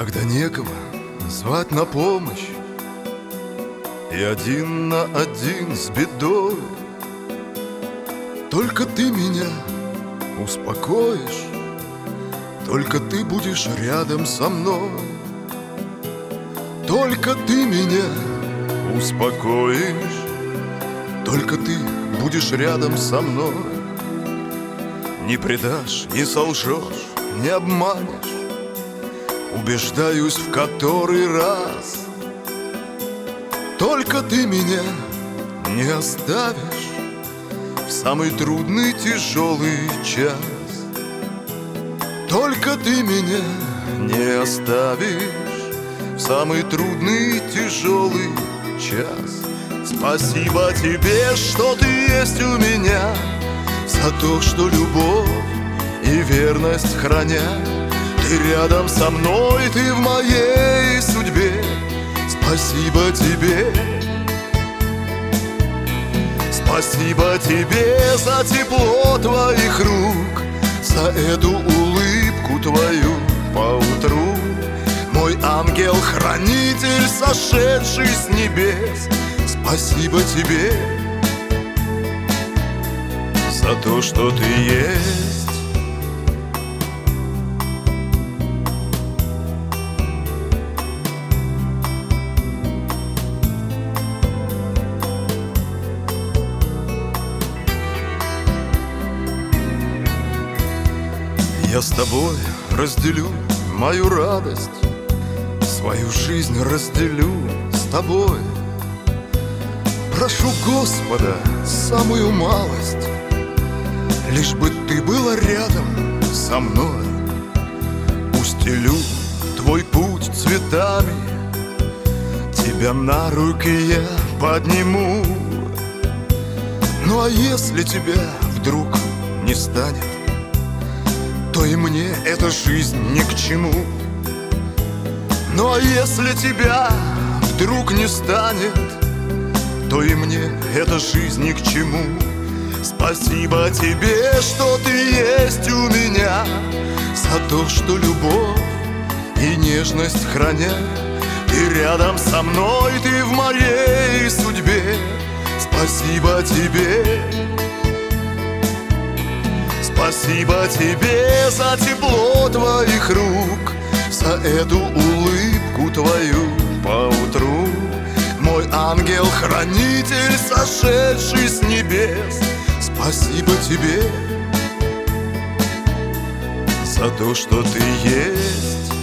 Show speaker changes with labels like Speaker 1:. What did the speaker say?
Speaker 1: Когда некого звать на помощь, и один на один с бедой, только ты меня успокоишь, только ты будешь рядом со мной. Только ты меня успокоишь, только ты будешь рядом со мной. Не предашь, не солжешь, не обманешь, убеждаюсь в который раз. Только ты меня не оставишь в самый трудный, тяжелый час. Только ты меня не оставишь в самый трудный, тяжелый час. Спасибо тебе, что ты есть у меня, за то, что любовь и верность храня. Ты рядом со мной, ты в моей судьбе. Спасибо тебе. Спасибо тебе за тепло твоих рук, за эту улыбку твою поутру. Мой ангел-хранитель, сошедший с небес. Спасибо тебе за то, что ты есть. Я с тобой разделю мою радость, свою жизнь разделю с тобой. Прошу Господа самую малость, лишь бы ты была рядом со мной. Устелю твой путь цветами, тебя на руки я подниму. Ну а если тебя вдруг не станет, то и мне эта жизнь ни к чему. Ну а если тебя вдруг не станет, то и мне эта жизнь ни к чему. Спасибо тебе, что ты есть у меня, за то, что любовь и нежность храня. Ты рядом со мной, ты в моей судьбе. Спасибо тебе. Спасибо тебе за тепло твоих рук, за эту улыбку твою поутру. Мой ангел-хранитель, сошедший с небес. Спасибо тебе за то, что ты есть.